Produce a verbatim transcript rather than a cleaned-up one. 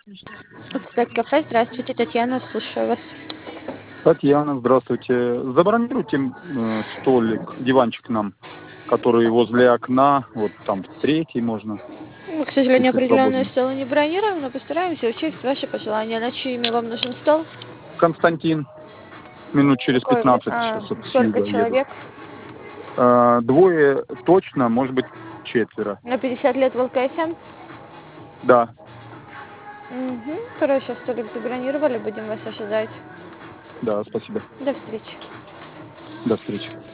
Цветок кафе. Здравствуйте, Татьяна, слушаю вас. Татьяна, здравствуйте. Забронируйте э, столик, диванчик нам, который возле окна, вот там в третий можно, Мы, к сожалению, если определенные свободен. столы не бронируем, но постараемся учесть ваши пожелания. На чье имя вам нужен стол? Константин, минут через Какой вы? пятнадцать А, сейчас от сколько снега еду. человек? Э, двое точно, может быть четверо. На пятьдесят лет в ЛКСМ? Да, Угу. Хорошо, столик забронировали, будем вас ожидать. да, спасибо. До встречи. До встречи.